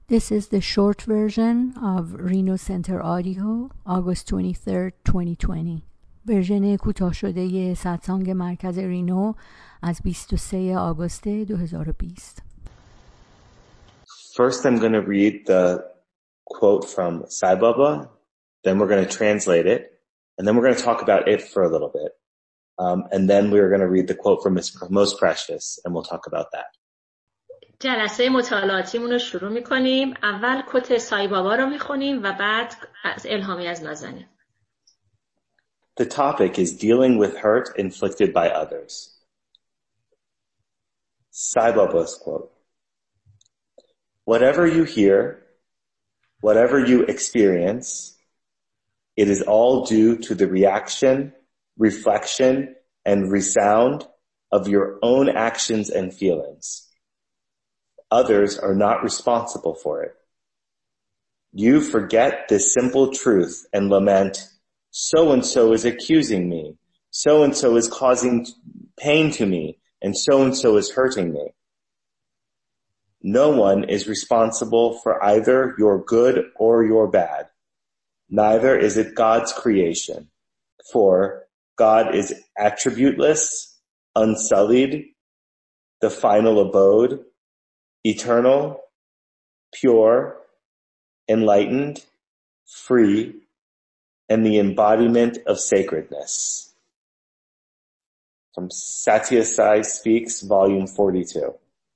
This is the short version of Reno Center Audio, August 23rd, 2020. ورژن کوتاه شده ساتسانگ مرکز رینو از 23 آگوست 2020. First, I'm going to read the quote from Sai Baba, then we're going to translate it, and then we're going to talk about it for a little bit. And then we're going to read the quote from Most Precious, and we'll talk about that. جلسه مطالعاتیمون رو شروع می‌کنیم. اول کت سای بابا رو می‌خونیم و بعد از الهامی از نازنین. The topic is dealing with hurt inflicted by others. Sai Baba's quote. Whatever you hear, whatever you experience, it is all due to the reaction, reflection, and resound of your own actions and feelings. Others are not responsible for it. You forget this simple truth and lament, so-and-so is accusing me, so-and-so is causing pain to me, and so-and-so is hurting me. No one is responsible for either your good or your bad. Neither is it God's creation. For God is attributeless, unsullied, the final abode, eternal, pure, enlightened, free, and the embodiment of sacredness. From Satya Sai Speaks, Volume 42.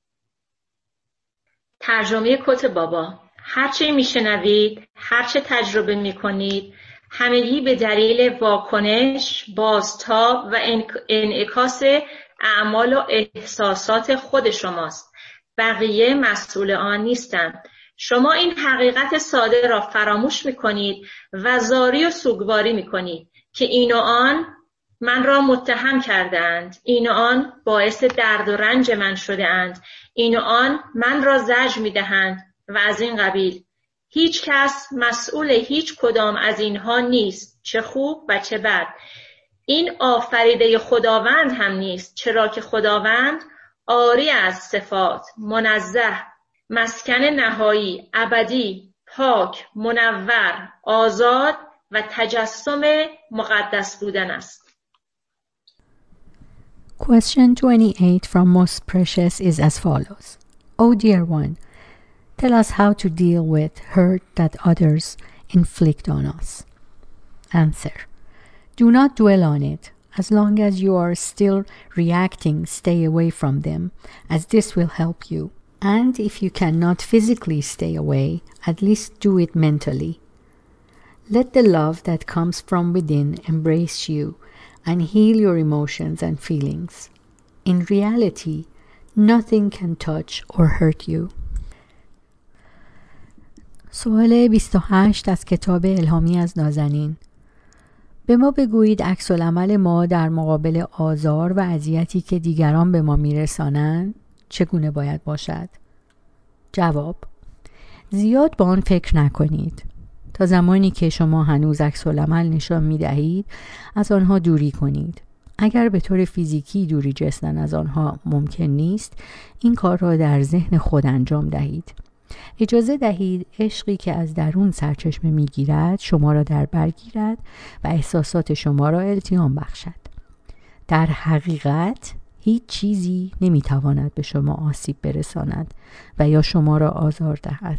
ترجمه کت بابا. هرچه میشنوید، هرچه تجربه میکنید، همگی به دلیل واکنش، بازتاب و انعکاس اعمال و احساسات خود شماست. بقیه مسئول آن نیستند. شما این حقیقت ساده را فراموش میکنید و زاری و سوگواری میکنید که این و آن من را متهم کردند، این و آن باعث درد و رنج من شده اند، این و آن من را زجر میدهند و از این قبیل. هیچ کس مسئول هیچ کدام از اینها نیست، چه خوب و چه بد. این آفریده خداوند هم نیست، چرا که خداوند عاری از صفات، منزه، مسکن نهایی، ابدی، پاک، منور، آزاد و تجسم مقدس بودن است. Question 28 from Most Precious is as follows. O dear one, tell us how to deal with hurt that others inflict on us. Answer. Do not dwell on it. As long as you are still reacting, stay away from them, as this will help you. And if you cannot physically stay away, at least do it mentally. Let the love that comes from within embrace you and heal your emotions and feelings. In reality, nothing can touch or hurt you. سوال 28 از کتاب الهامی از نازنین. به ما بگویید عکس‌العمل ما در مقابل آزار و اذیتی که دیگران به ما میرسانند چگونه باید باشد؟ جواب: زیاد به آن فکر نکنید. تا زمانی که شما هنوز عکس‌العمل نشان می‌دهید، از آنها دوری کنید. اگر به طور فیزیکی دوری جستن از آنها ممکن نیست، این کار را در ذهن خود انجام دهید. اجازه دهید عشقی که از درون سرچشمه می‌گیرد شما را در بر گیرد و احساسات شما را التیام بخشد. در حقیقت هیچ چیزی نمی‌تواند به شما آسیب برساند و یا شما را آزار دهد.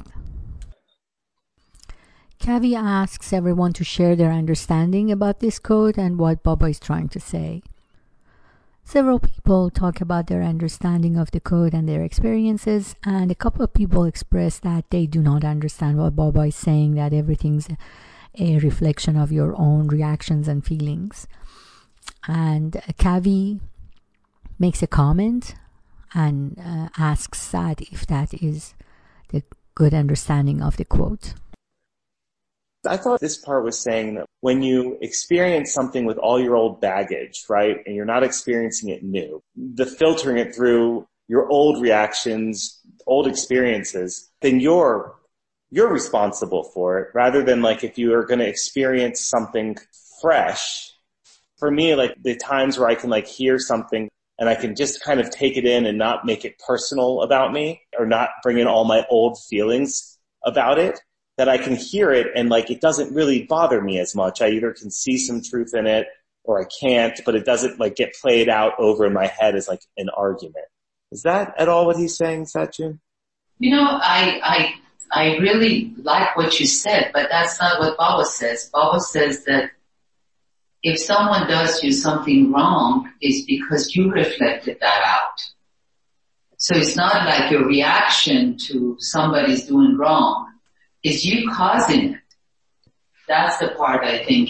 Kavi asks everyone to share their understanding about this quote and what Baba is trying to say. Several people talk about their understanding of the code and their experiences, and a couple of people express that they do not understand what Baba is saying, that everything's a reflection of your own reactions and feelings. And Kavi makes a comment and asks Sad if that is the good understanding of the quote. I thought this part was saying that when you experience something with all your old baggage, right, and you're not experiencing it new, the filtering it through your old reactions, old experiences, then you're responsible for it, rather than like if you are going to experience something fresh. For me, like the times where I can like hear something and I can just kind of take it in and not make it personal about me, or not bring in all my old feelings about it that I can hear it and like it doesn't really bother me as much. I either can see some truth in it or I can't, but it doesn't like get played out over in my head as like an argument. Is that at all what he's saying, Satchin? You know, I really like what you said, but that's not what Baba says. Baba says that if someone does you something wrong, it's because you reflected that out. So it's not like your reaction to somebody's doing wrong. It's you causing it. That's the part I think,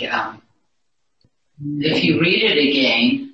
if you read it again,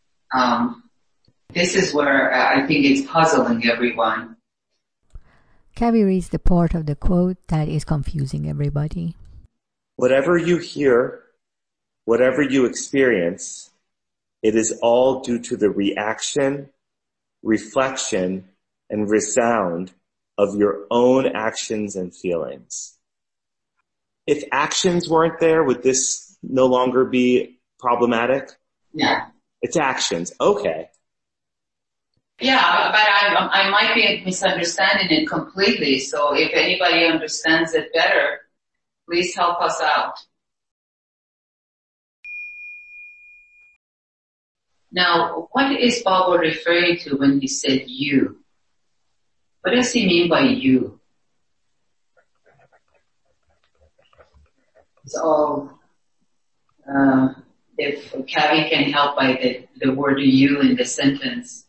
this is where I think it's puzzling everyone. Kavi reads the part of the quote that is confusing everybody. Whatever you hear, whatever you experience, it is all due to the reaction, reflection, and resound of your own actions and feelings. If actions weren't there, would this no longer be problematic? Yeah. It's actions. Okay. Yeah, but I might be misunderstanding it completely. So if anybody understands it better, please help us out. Now, what is Baba referring to when he said you? What does he mean by you? So, if Kavi can help by the word you in the sentence.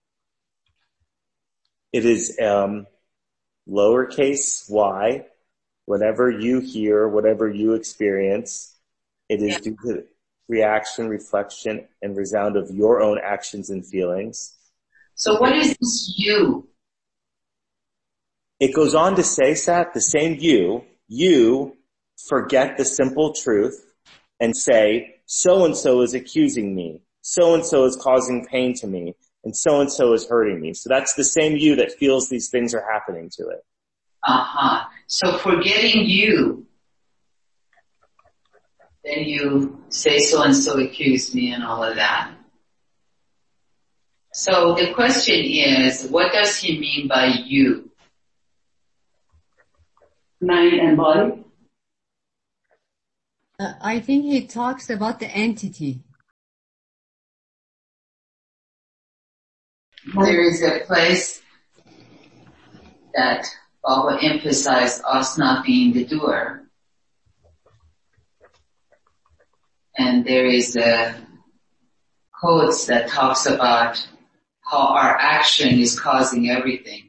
It is lowercase y. Whatever you hear, whatever you experience, it is due to reaction, reflection, and resound of your own actions and feelings. So what is this you? It goes on to say, Sat, the same you forget the simple truth and say, so-and-so is accusing me, so-and-so is causing pain to me, and so-and-so is hurting me. So that's the same you that feels these things are happening to it. Uh-huh. So forgetting you, then you say so-and-so accused me and all of that. So the question is, what does he mean by you? Mind and body? I think he talks about the entity. There is a place that Baba emphasized us not being the doer. And there is a quote that talks about how our action is causing everything.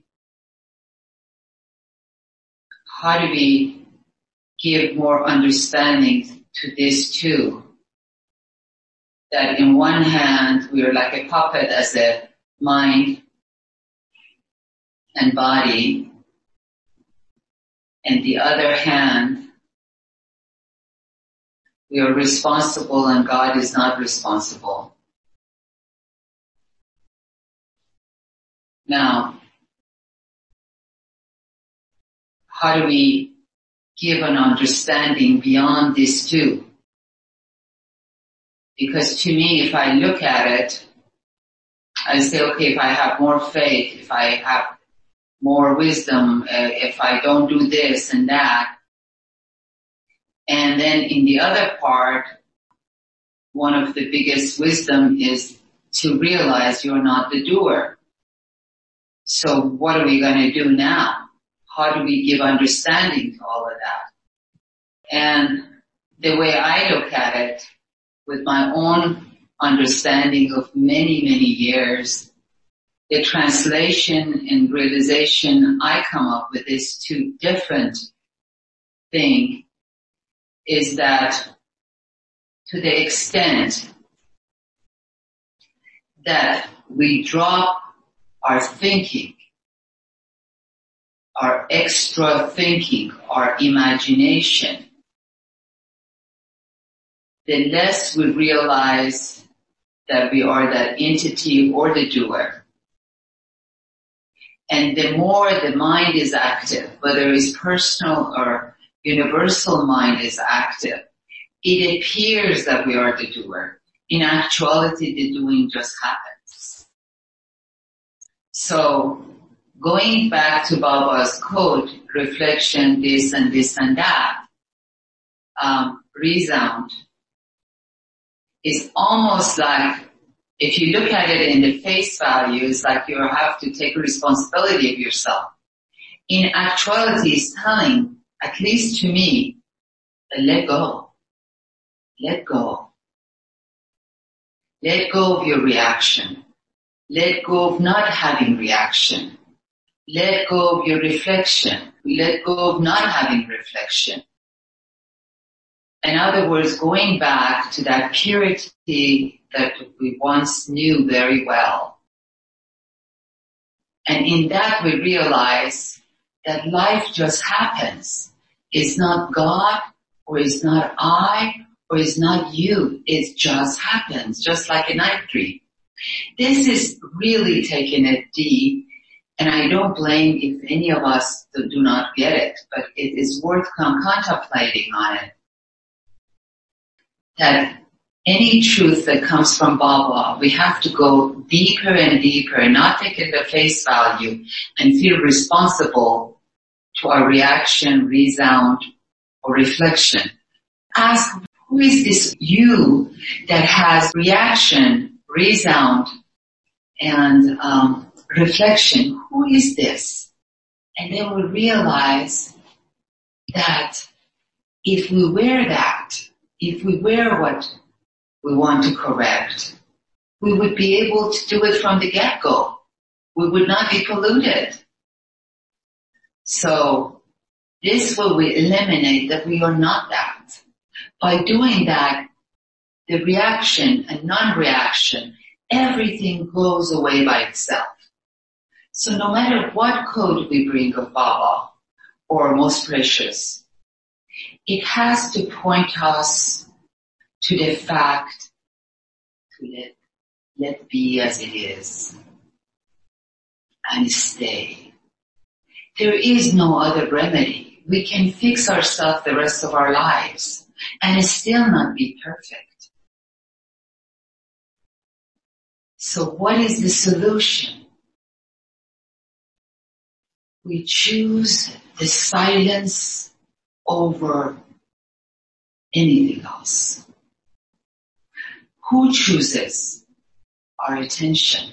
How do we give more understanding to this too? That in one hand, we are like a puppet as a mind and body, and the other hand, we are responsible and God is not responsible. Now, how do we give an understanding beyond this too? Because to me, if I look at it, I say, okay, if I have more faith, if I have more wisdom, if I don't do this and that. And then in the other part, one of the biggest wisdom is to realize you're not the doer. So what are we going to do now? How do we give understanding to all of that? And the way I look at it, with my own understanding of many, many years, the translation and realization I come up with is two different things, is that to the extent that we drop our thinking, our extra thinking, our imagination, the less we realize that we are that entity or the doer. And the more the mind is active, whether it's personal or universal mind is active, it appears that we are the doer. In actuality, the doing just happens. So going back to Baba's quote, reflection, this and this and that, resound, is almost like, if you look at it in the face value, it's like you have to take responsibility of yourself. In actuality, it's telling, at least to me, let go. Let go. Let go of your reaction. Let go of not having reaction. Let go of your reflection. Let go of not having reflection. In other words, going back to that purity that we once knew very well. And in that we realize that life just happens. It's not God, or it's not I, or it's not you. It just happens, just like a night dream. This is really taking it deep, and I don't blame if any of us do not get it, but it is worth contemplating on it. That any truth that comes from Baba, we have to go deeper and deeper and not take it at face value and feel responsible to our reaction, resound, or reflection. Ask, who is this you that has reaction, resound, and reflection? Who is this? And then we realize that if we wear that, if we wear what we want to correct, we would be able to do it from the get-go. We would not be polluted. So this will eliminate that we are not that. By doing that, the reaction and non-reaction, everything goes away by itself. So no matter what code we bring of Baba, or most precious, it has to point us to the fact to let be as it is and stay. There is no other remedy. We can fix ourselves the rest of our lives and still not be perfect. So what is the solution? We choose the silence over anything else. Who chooses our attention?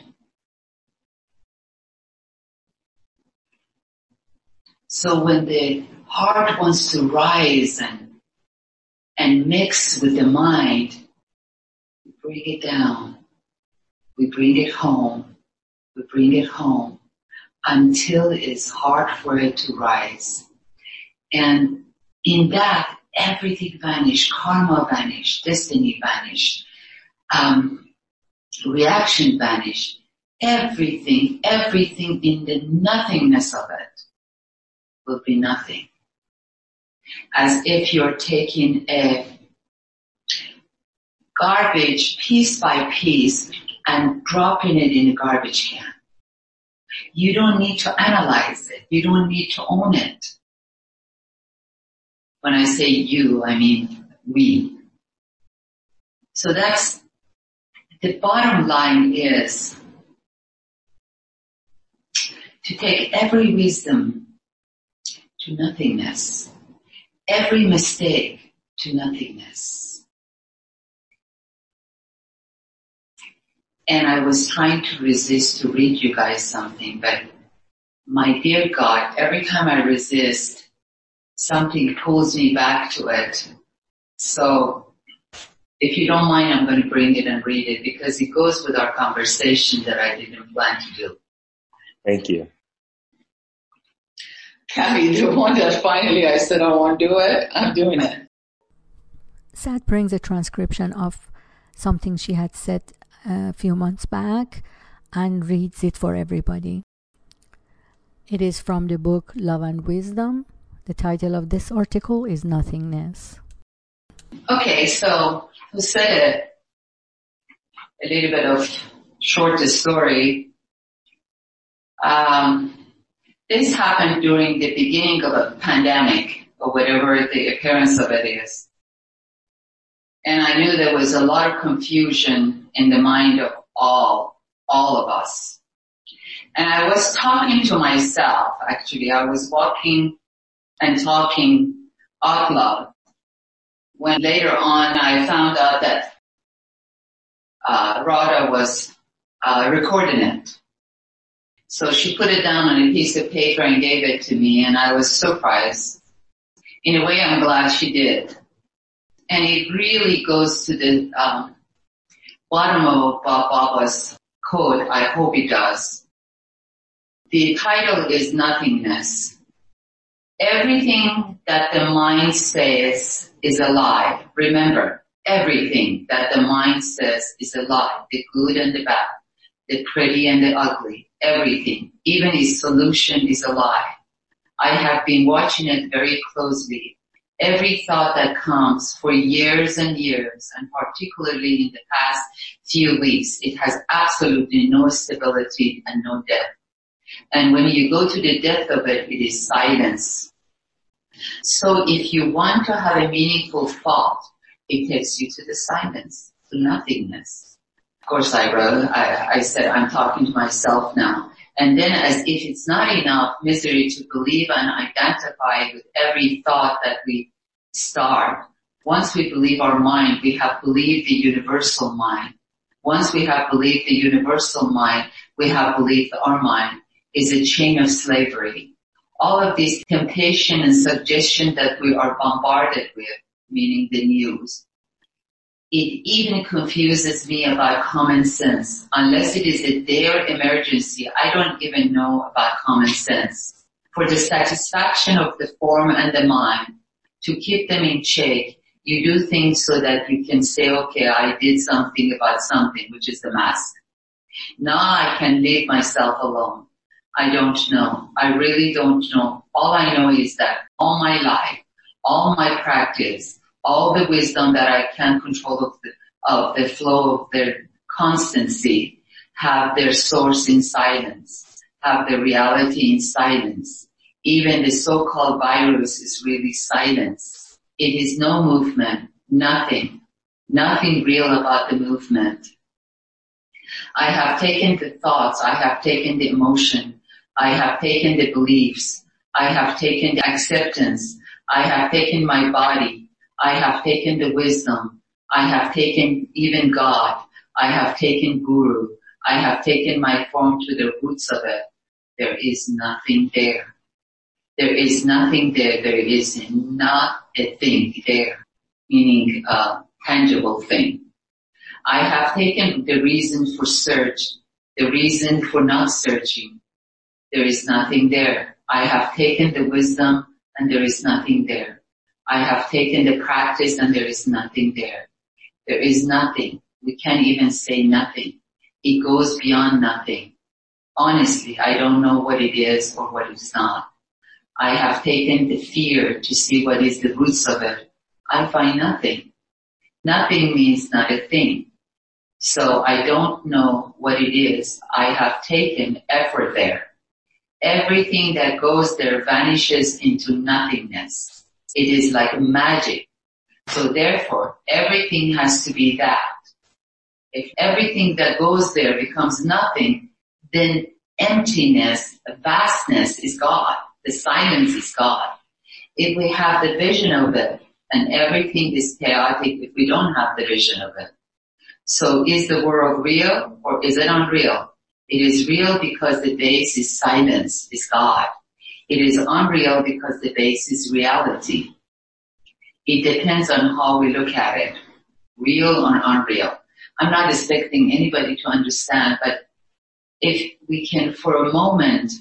So when the heart wants to rise and mix with the mind, we bring it down. We bring it home. We bring it home until it's hard for it to rise. And in that, everything vanished. Karma vanished. Destiny vanished. Reaction vanished. Everything in the nothingness of it will be nothing. As if you're taking a garbage piece by piece and dropping it in a garbage can. You don't need to analyze it. You don't need to own it. When I say you, I mean we. So that's the bottom line, is to take every wisdom to nothingness, every mistake to nothingness. And I was trying to resist to read you guys something, but my dear God, every time I resist, something pulls me back to it. So if you don't mind, I'm going to bring it and read it because it goes with our conversation that I didn't plan to do. Thank you. Kathy, the one that finally I said I won't do it, I'm doing it. Sat brings a transcription of something she had said a few months back and reads it for everybody. It is from the book Love and Wisdom. The title of this article is Nothingness. Okay, so to say a little bit of short story, this happened during the beginning of a pandemic or whatever the appearance of it is. And I knew there was a lot of confusion in the mind of all of us. And I was talking to myself, actually. I was walking and talking out loud. When later on I found out that Radha was recording it. So she put it down on a piece of paper and gave it to me, and I was surprised. In a way, I'm glad she did. And it really goes to the bottom of Baba's code. I hope it does. The title is Nothingness. Everything that the mind says is a lie. Remember, everything that the mind says is a lie. The good and the bad, the pretty and the ugly, everything. Even its solution is a lie. I have been watching it very closely. Every thought that comes for years and years, and particularly in the past few weeks, it has absolutely no stability and no depth. And when you go to the depth of it, it is silence. So if you want to have a meaningful thought, it takes you to the silence, to nothingness. Of course, I said, I'm talking to myself now. And then as if it's not enough misery to believe and identify with every thought that we start. Once we believe our mind, we have believed the universal mind. Once we have believed the universal mind, we have believed our mind is a chain of slavery. All of these temptation and suggestion that we are bombarded with, meaning the news, it even confuses me about common sense. Unless it is a dire emergency, I don't even know about common sense. For the satisfaction of the form and the mind, to keep them in check, you do things so that you can say, okay, I did something about something, which is the mask. Now I can leave myself alone. I don't know. I really don't know. All I know is that all my life, all my practice, all the wisdom that I can control of the flow of their constancy have their source in silence, have their reality in silence. Even the so-called virus is really silence. It is no movement, nothing real about the movement. I have taken the thoughts, I have taken the emotion, I have taken the beliefs, I have taken the acceptance, I have taken my body, I have taken the wisdom, I have taken even God, I have taken Guru, I have taken my form to the roots of it. There is nothing there. There is nothing there. There is not a thing there, meaning a tangible thing. I have taken the reason for search, the reason for not searching. There is nothing there. I have taken the wisdom and there is nothing there. I have taken the practice and there is nothing there. There is nothing. We can't even say nothing. It goes beyond nothing. Honestly, I don't know what it is or what it's not. I have taken the fear to see what is the roots of it. I find nothing. Nothing means not a thing. So I don't know what it is. I have taken effort there. Everything that goes there vanishes into nothingness. It is like magic. So therefore, everything has to be that. If everything that goes there becomes nothing, then emptiness, vastness is God. The silence is God. If we have the vision of it, and everything is chaotic if we don't have the vision of it. So is the world real or is it unreal? It is real because the base is silence, is God. It is unreal because the base is reality. It depends on how we look at it, real or unreal. I'm not expecting anybody to understand, but if we can for a moment,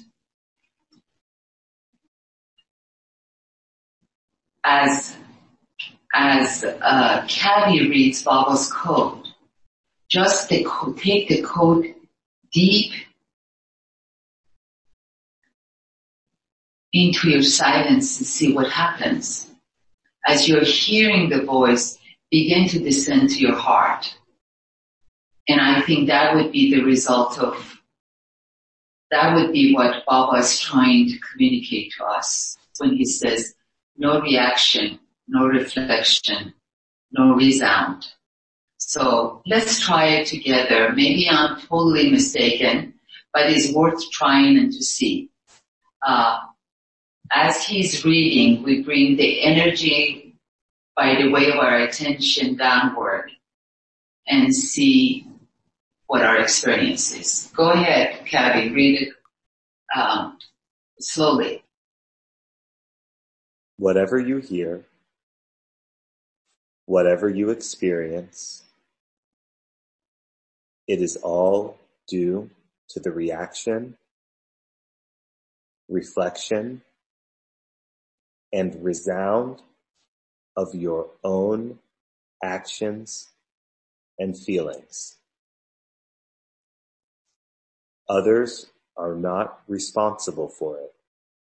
as Kathy reads Baba's code, just take the code deep into your silence and see what happens. As you're hearing the voice, begin to descend to your heart. And I think that would be the result of, that would be what Baba is trying to communicate to us when he says, no reaction, no reflection, no resound. So let's try it together. Maybe I'm totally mistaken, but it's worth trying and to see. As he's reading, we bring the energy by the way of our attention downward and see what our experience is. Go ahead, Kathy, read it slowly. Whatever you hear, whatever you experience, it is all due to the reaction, reflection, and resound of your own actions and feelings. Others are not responsible for it.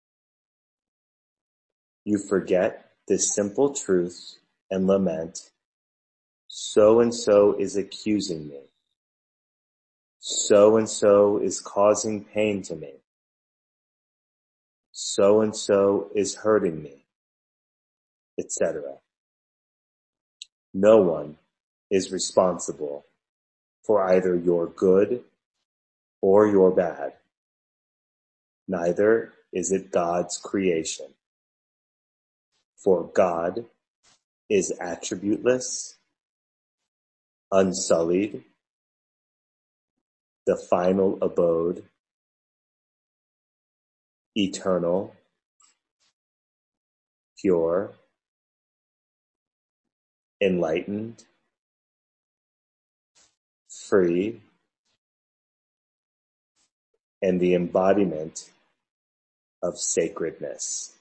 You forget this simple truth and lament, so and so is accusing me. So and so is causing pain to me. So and so is hurting me, etc. No one is responsible for either your good or your bad. Neither is it God's creation. For God is attributeless, unsullied, the final abode, eternal, pure, enlightened, free, and the embodiment of sacredness.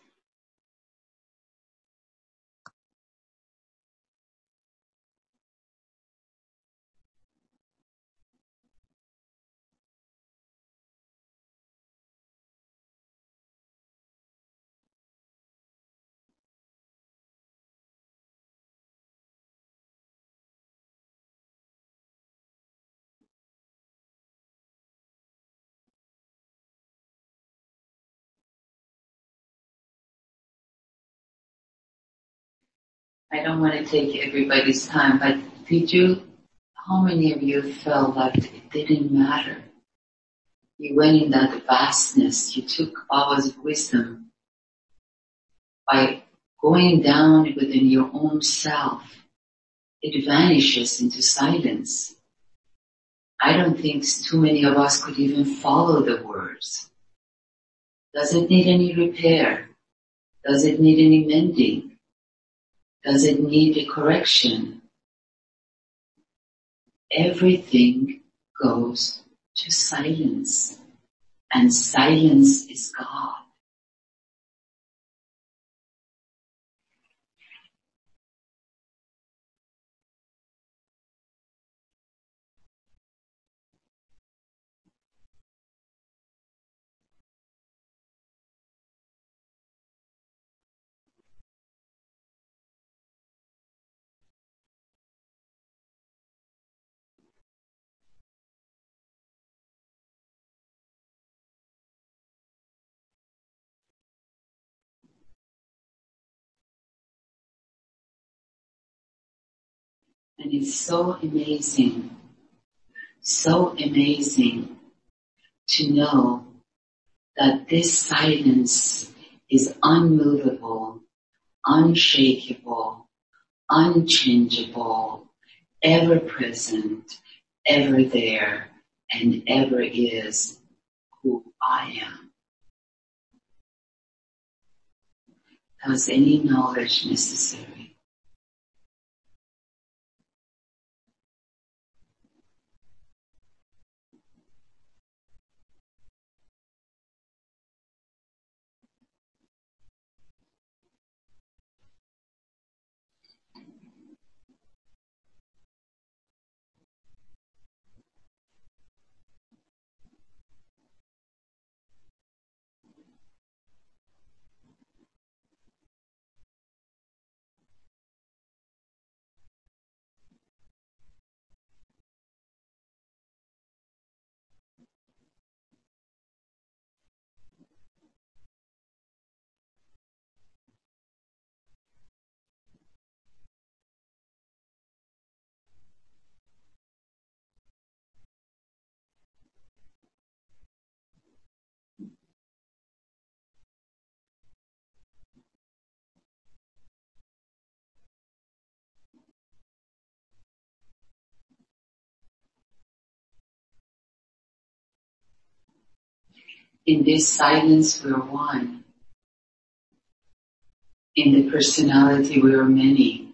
I don't want to take everybody's time, but how many of you felt that it didn't matter? You went in that vastness, you took hours of wisdom by going down within your own self. It vanishes into silence. I don't think too many of us could even follow the words. Does it need any repair? Does it need any mending? Does it need a correction? Everything goes to silence, and silence is God. And it's so amazing to know that this silence is unmovable, unshakable, unchangeable, ever present, ever there, and ever is who I am. Was any knowledge necessary? In this silence we are one. In the personality we are many.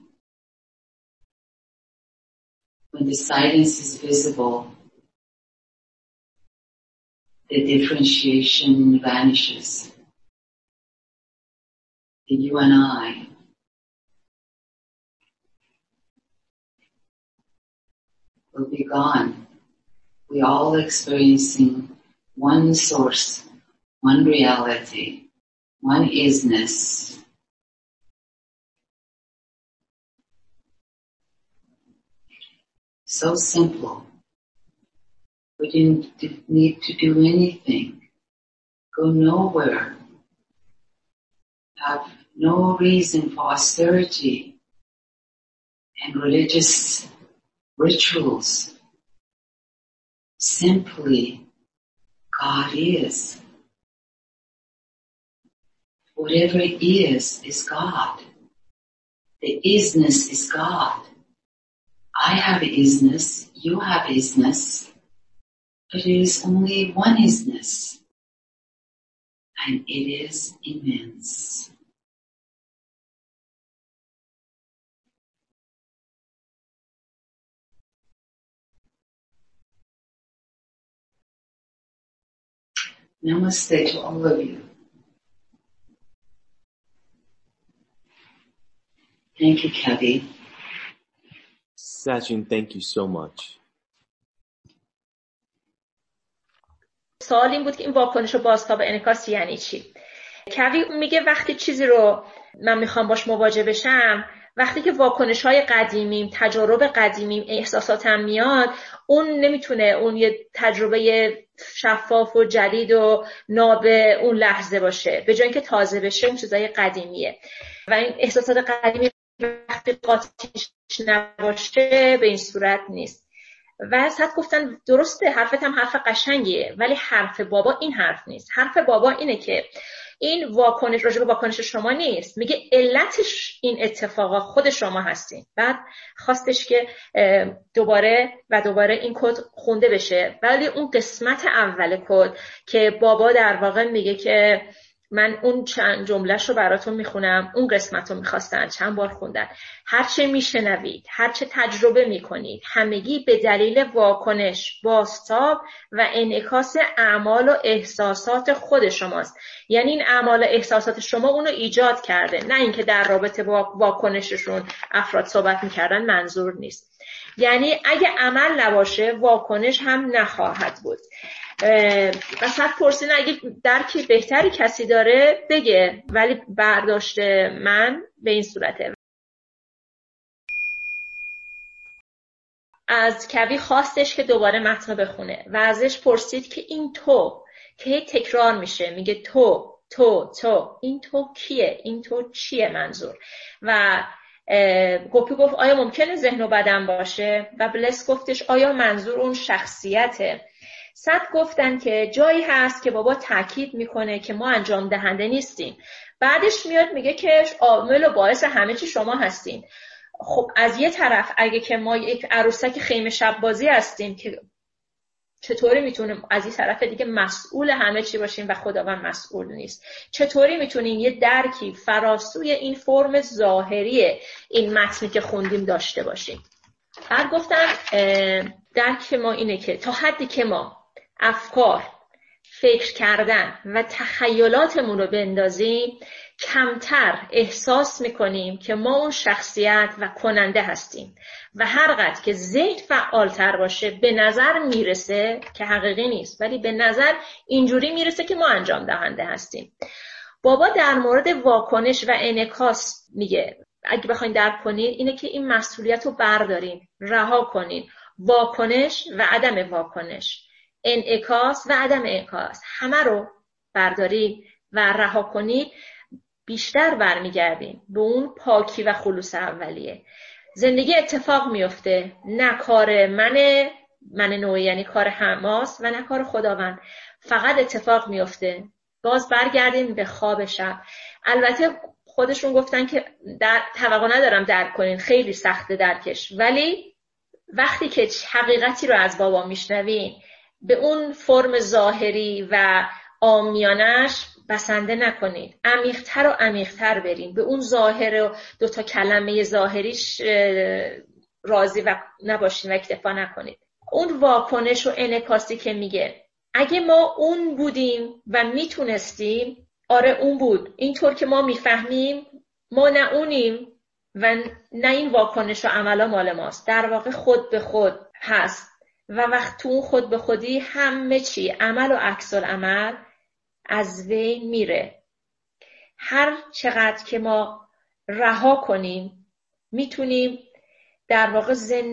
When the silence is visible, the differentiation vanishes. The you and I will be gone. We all experiencing one source, one reality, one isness. So simple. We didn't need to do anything. Go nowhere. Have no reason for austerity and religious rituals. Simply, God is. Whatever is God. The isness is God. I have isness, you have isness, but it is only one isness, and it is immense. Namaste to all of you. Thank you, Kathy. Sachin, thank you so much. سوال این بود که این واکنش و بازتاب انعکاس یعنی چی؟ کوی میگه وقتی چیزی رو من میخوام باش مواجه بشم، وقتی که واکنش‌های قدیمیم، تجارب قدیمیم، احساساتم میاد، اون نمیتونه اون یه تجربه شفاف و جدید و ناب اون لحظه باشه، به جای اینکه تازه بشه اون چیزای قدیمیه و این احساسات قدیمی وقتی قاطیش نباشه به این صورت نیست. و صد گفتن درسته، حرفت هم حرف قشنگیه، ولی حرف بابا این حرف نیست. حرف بابا اینه که این واکنش راجع به واکنش شما نیست، میگه علتش این اتفاقا خود شما هستین. بعد خواستش که دوباره این کد خونده بشه، ولی اون قسمت اول کد که بابا در واقع میگه که من اون چند جملهش رو براتون میخونم، اون قسمت رو میخواستن چند بار خوندن. هرچه میشنوید، هرچه تجربه میکنید، همگی به دلیل واکنش، بازتاب و انعکاس اعمال و احساسات خود شماست. یعنی این اعمال و احساسات شما اونو ایجاد کرده، نه اینکه در رابطه با واکنششون افراد صحبت میکردن، منظور نیست. یعنی اگه عمل نباشه واکنش هم نخواهد بود. و صد پرسین اگه درکی بهتری کسی داره بگه، ولی برداشت من به این صورته. از کوی خواستش که دوباره متن بخونه و ازش پرسید که این تو که هی تکرار میشه، میگه تو این تو کیه؟ این تو چیه منظور؟ و گوپی گفت آیا ممکنه ذهن و بدن باشه؟ و بلس گفتش آیا منظور اون شخصیته؟ صد گفتن که جایی هست که بابا تاکید میکنه که ما انجام دهنده نیستیم. بعدش میاد میگه که عامل و باعث همه چی شما هستین. خب از یه طرف اگه که ما یک عروسک خیمه شب بازی هستیم که چطوری میتونیم از این طرف دیگه مسئول همه چی باشیم و خداوند مسئول نیست؟ چطوری میتونیم یه درکی فراسوی این فرم ظاهری این متنی که خوندیم داشته باشیم؟ بعد گفتن درک ما اینه که تا حدی که ما افکار، فکر کردن و تخیلاتمون رو بندازیم، کمتر احساس میکنیم که ما اون شخصیت و کننده هستیم و هر قدر که ذهن فعالتر باشه به نظر میرسه که حقیقی نیست، ولی به نظر اینجوری میرسه که ما انجام دهنده هستیم. بابا در مورد واکنش و انعکاس میگه اگه بخواین درک کنید اینه که این مسئولیت رو بردارین، رها کنین. واکنش و عدم واکنش، انعکاس و عدم انعکاس، همه رو بردارین و رها کنید، بیشتر برمیگردیم به اون پاکی و خلوص اولیه. زندگی اتفاق میفته، نه کار من نوعی، یعنی کار حماس، و نه کار خداوند. فقط اتفاق میفته. باز برگردیم به خواب شب. البته خودشون گفتن که توقع ندارم درک کنین، خیلی سخته درکش، ولی وقتی که حقیقتی رو از بابا میشنوین به اون فرم ظاهری و عامیانش بسنده نکنید. عمیق‌تر و عمیق‌تر بریم. به اون ظاهر و 2 تا کلمه ظاهریش راضی و نباشین و اکتفا نکنید. اون واکنش و انعکاسی که میگه اگه ما اون بودیم و میتونستیم، آره اون بود، اینطور که ما میفهمیم ما نه اونیم و نه این واکنش و عملا مال ماست. در واقع خود به خود هست و وقت تو اون خود به خودی همه چی، عمل و عکس العمل از بین میره. هر چقدر که ما رها کنیم میتونیم در واقع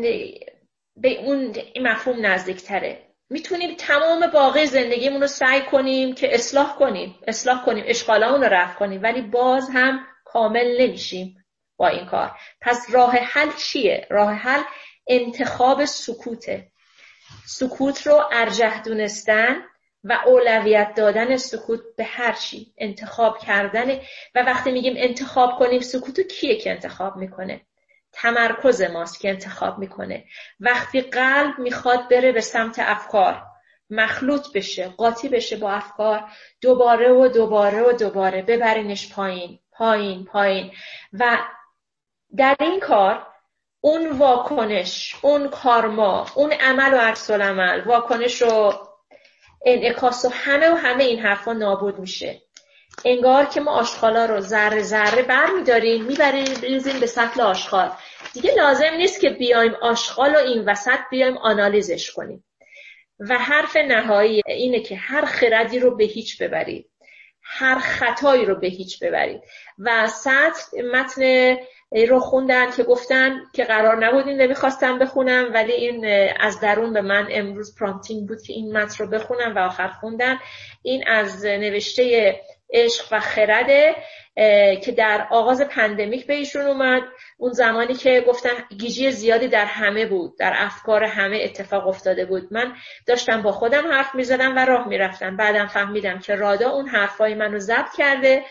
به اون مفهوم نزدیکتره. میتونیم تمام باقی زندگیمون رو سعی کنیم که اصلاح کنیم اشکالامون رو رفع کنیم، ولی باز هم کامل نمیشیم با این کار. پس راه حل چیه؟ راه حل انتخاب سکوته. سکوت رو ارجح دونستن و اولویت دادن سکوت به هر چی، انتخاب کردن. و وقتی میگیم انتخاب کنیم سکوتو، کیه که انتخاب میکنه؟ تمرکز ماست که انتخاب میکنه. وقتی قلب میخواد بره به سمت افکار، مخلوط بشه، قاطی بشه با افکار، دوباره و دوباره و دوباره ببرینش پایین پایین پایین. و در این کار اون واکنش، اون کارما، اون عمل و عکس العمل، واکنش و انعکاس و همه این حرفا نابود میشه. انگار که ما آشغالا رو ذره ذره برمی‌داریم می‌ریزیم به سطل آشغال. دیگه لازم نیست که بیایم آشغال رو این وسط بیایم آنالیزش کنیم. و حرف نهایی اینه که هر خردی رو به هیچ ببرید، هر خطایی رو به هیچ ببرید. و متن رو خوندن که گفتن که قرار نبود این نمیخواستم بخونم، ولی این از درون به من امروز پرامپتینگ بود که این متن رو بخونم و آخر خوندم. این از نوشته عشق و خرده که در آغاز پندمیک به ایشون اومد، اون زمانی که گفتن گیجی زیادی در همه بود، در افکار همه اتفاق افتاده بود. من داشتم با خودم حرف میزدم و راه میرفتم، بعدم فهمیدم که رادا اون حرفای منو ضبط کرده،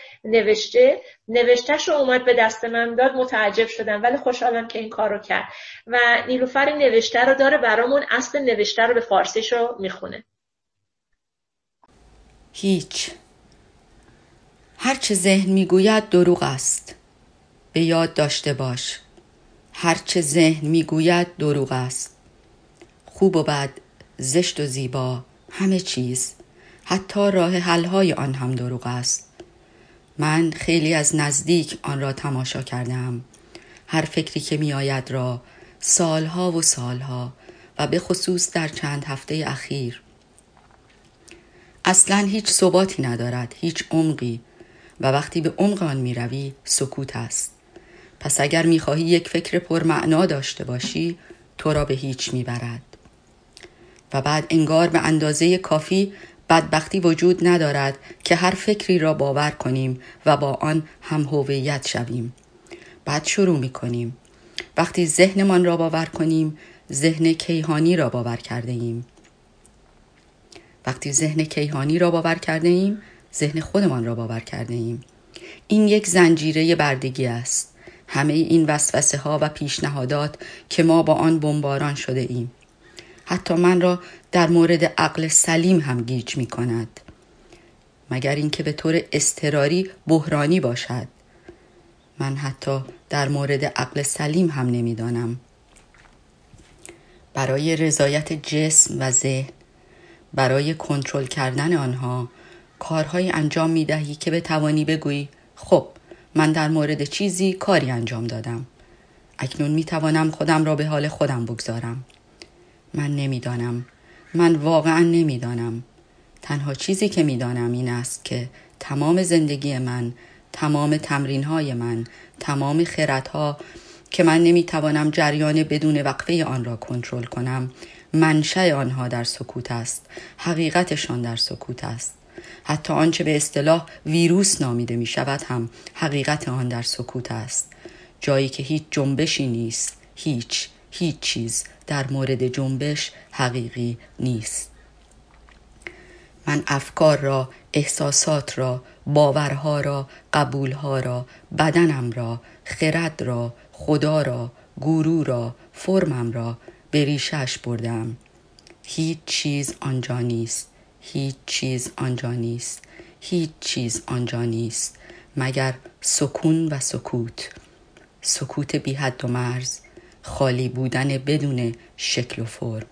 نوشتهش رو اومد به دست من داد. متعجب شدم ولی خوشحالم که این کارو کرد. و نیلوفر این نوشته رو داره برامون، اصل نوشته رو به فارسیش رو میخونه. هیچ. هرچه ذهن میگوید دروغ است. به یاد داشته باش. هرچه ذهن میگوید دروغ است. خوب و بد، زشت و زیبا، همه چیز، حتی راه حل‌های آن هم دروغ است. من خیلی از نزدیک آن را تماشا کردم. هر فکری که می آید را سالها و سالها و به خصوص در چند هفته اخیر. اصلاً هیچ ثباتی ندارد، هیچ عمقی، و وقتی به عمق آن می روی سکوت است. پس اگر می خواهی یک فکر پرمعنا داشته باشی تو را به هیچ می برد. و بعد انگار به اندازه کافی بدبختی وجود ندارد که هر فکری را باور کنیم و با آن هم هویت شویم. بعد شروع می کنیم. وقتی ذهنمان را باور کنیم ذهن کیهانی را باور کرده ایم. وقتی ذهن کیهانی را باور کرده ایم ذهن خودمان را باور کرده ایم. این یک زنجیره بردگی است. همه این وسوسه ها و پیشنهادات که ما با آن بمباران شده ایم. حتی من را در مورد عقل سلیم هم گیج می کند. مگر اینکه به طور اضطراری بحرانی باشد. من حتی در مورد عقل سلیم هم نمی دانم. برای رضایت جسم و ذهن، برای کنترل کردن آنها، کارهای انجام می دهی که بتوانی بگویی خب من در مورد چیزی کاری انجام دادم. اکنون می توانم خودم را به حال خودم بگذارم. من نمیدانم. من واقعا نمیدانم. تنها چیزی که میدانم این است که تمام زندگی من، تمام تمرینهای من، تمام خردها که من نمیتوانم جریان بدون وقفه آن را کنترل کنم، منشأ آنها در سکوت است. حقیقتشان در سکوت است. حتی آنچه به اصطلاح ویروس نامیده می شود هم حقیقت آن در سکوت است. جایی که هیچ جنبشی نیست. هیچ چیز در مورد جنبش حقیقی نیست. من افکار را، احساسات را، باورها را، قبولها را، بدنم را، خرد را، خدا را، گورو را، فرمم را به ریشه‌اش بردم. هیچ چیز آنجا نیست. هیچ چیز آنجا نیست. هیچ چیز آنجا نیست مگر سکون و سکوت. سکوت بی حد و مرز، خالی بودن بدون شکل و فرم.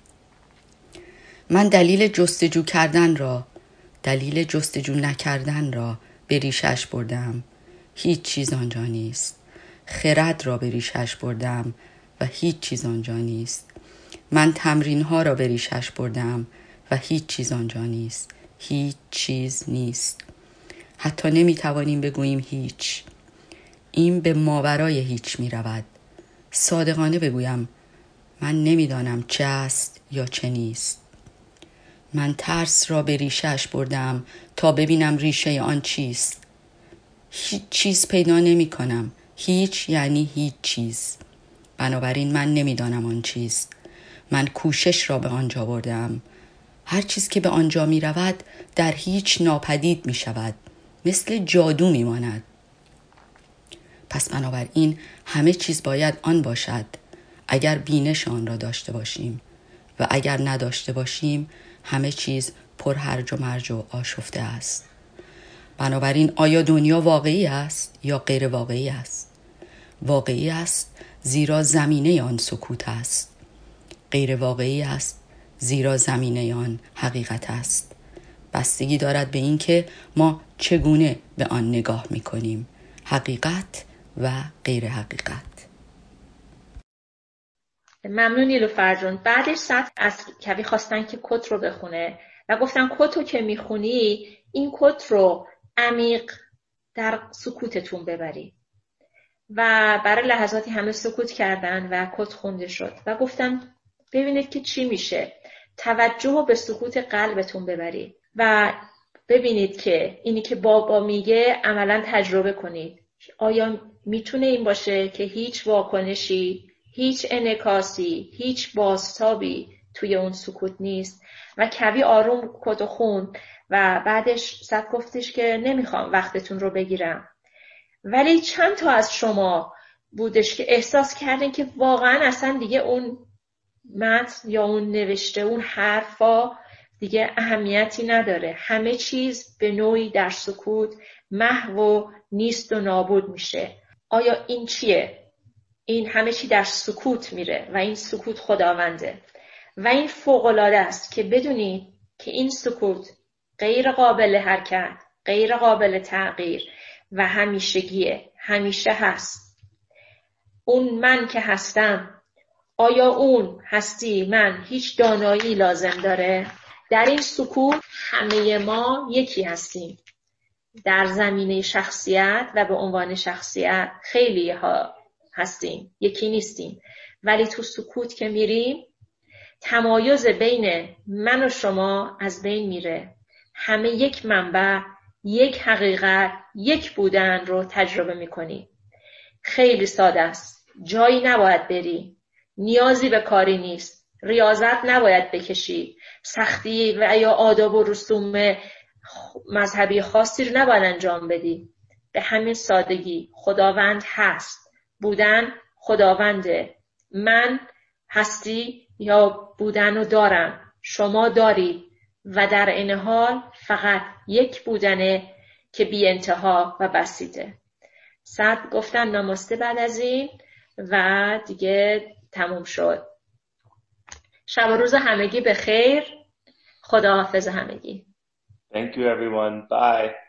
من دلیل جستجو کردن را، دلیل جستجو نکردن را به ریشش بردم. هیچ چیز آنجا نیست. خرد را به ریشش بردم و هیچ چیز آنجا نیست. من تمرین ها را به ریشش بردم و هیچ چیز آنجا نیست. هیچ چیز نیست. حتی نمیتوانیم بگوییم هیچ. این به ماورای هیچ می رود. صادقانه بگویم من نمیدانم چه است یا چه نیست. من ترس را به ریشه‌اش بردم تا ببینم ریشه آن چیست. هیچ چیز پیدا نمی کنم. هیچ یعنی هیچ چیز. بنابراین من نمیدانم آن چیست. من کوشش را به آنجا بردم. هر چیز که به آنجا می رود در هیچ ناپدید می شود. مثل جادو می ماند. پس بنابراین همه چیز باید آن باشد اگر بینش آن را داشته باشیم و اگر نداشته باشیم همه چیز پر هرج و مرج و آشفته است. بنابراین آیا دنیا واقعی است یا غیر واقعی است؟ واقعی است زیرا زمینه آن سکوت است. غیر واقعی است زیرا زمینه آن حقیقت است. بستگی دارد به این که ما چگونه به آن نگاه می کنیم. حقیقت و غیر حقیقت. ممنون نیلوفر جون. بعدش سطح از کوی خواستن که کت رو بخونه و گفتن کت رو که میخونی این کت رو عمیق در سکوتتون ببری و برای لحظاتی همه سکوت کردن و کت خونده شد و گفتن ببینید که چی میشه. توجه رو به سکوت قلبتون ببرید و ببینید که اینی که بابا میگه عملا تجربه کنید. آیا میتونه این باشه که هیچ واکنشی، هیچ انعکاسی، هیچ بازتابی توی اون سکوت نیست؟ و کوی آروم کت خون و بعدش سد گفتش که نمیخوام وقتتون رو بگیرم، ولی چند تا از شما بودش که احساس کردین که واقعا اصلا دیگه اون متن یا اون نوشته اون حرفا دیگه اهمیتی نداره، همه چیز به نوعی در سکوت محو و نیست و نابود میشه. آیا این چیه؟ این همه چی در سکوت میره و این سکوت خداونده و این فوق‌العاده است که بدونید که این سکوت غیر قابل حرکت، غیر قابل تغییر و همیشگیه، همیشه هست. اون من که هستم، آیا اون هستی من هیچ دانایی لازم داره؟ در این سکوت همه ما یکی هستیم. در زمینه شخصیت و به عنوان شخصیت خیلی ها هستیم، یکی نیستیم، ولی تو سکوت که میریم تمایز بین من و شما از بین میره. همه یک منبع، یک حقیقت، یک بودن رو تجربه میکنی. خیلی ساده است. جایی نباید بری. نیازی به کاری نیست. ریاضت نباید بکشی. سختی و یا آداب و رسوم مذهبی خاصی رو نباید انجام بدی. به همین سادگی خداوند هست. بودن خداونده. من هستی یا بودن رو دارم. شما دارید و در این حال فقط یک بودنه که بی انتها و بسیطه. سعد گفتن نماسته بعد از این و دیگه تموم شد. شب و روز همگی به خیر. خداحافظ همگی. Thank you everyone. Bye.